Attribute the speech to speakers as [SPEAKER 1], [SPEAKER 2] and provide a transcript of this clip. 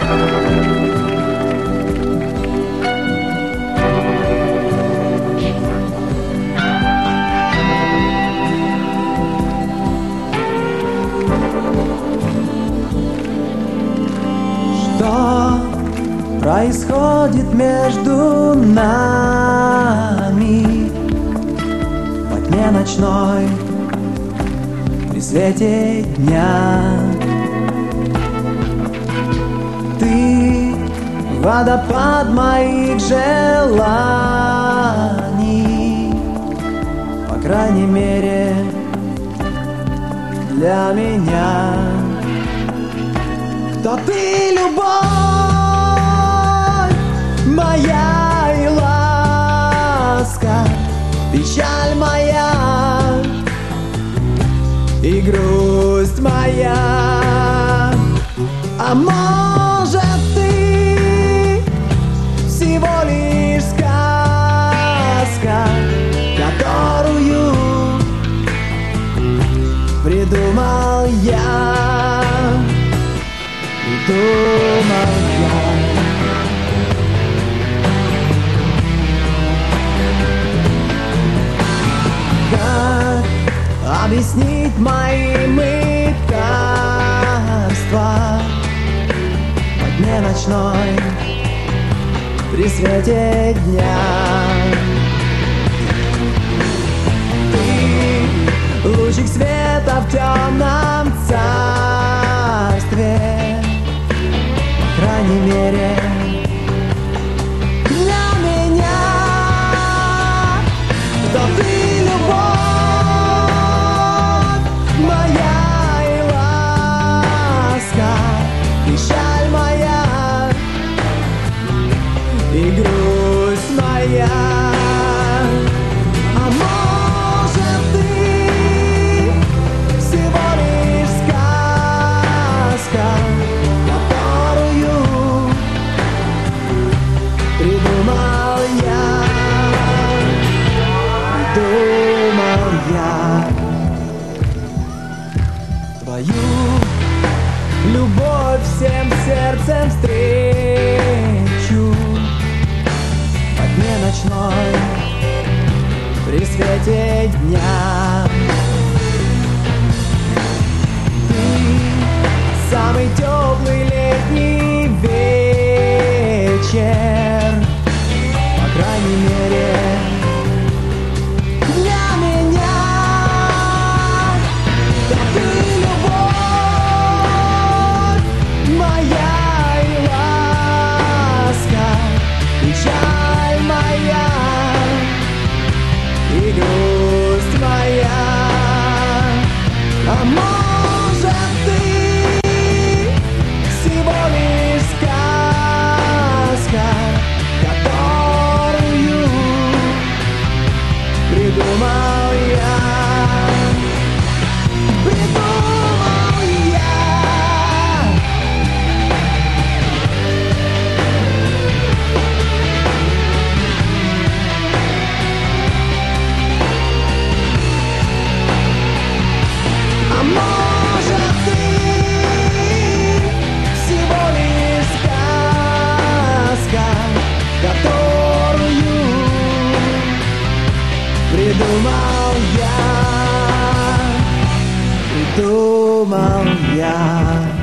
[SPEAKER 1] Что происходит между нами во тьме ночной, при свете дня? Ты — водопад моих желаний, по крайней мере, для меня. Кто ты, любовь моя и ласка, печаль моя и грусть моя? А может, ты всего лишь сказка, которую придумал я? Придумал я. Как объяснить мои мытарства во тьме ночной, при свете дня? Ты — лучик света в темном царстве, по крайней мере, для меня. Кто ты, любовь моя и ласка, печаль моя и грусть моя? А может, ты всего лишь сказка, которую придумал я? Придумал я. Твою любовь всем сердцем встречу во тьме ночной, при свете дня. Ты — самый теплый летний вечер, по крайней мере, для меня. Да ты — любовь моя и ласка, печаль моя и грусть моя. А может, ты всего лишь сказка, которую придумал я? Придумал я. А может, ты всего лишь сказка, которую придумал я? Придумал я.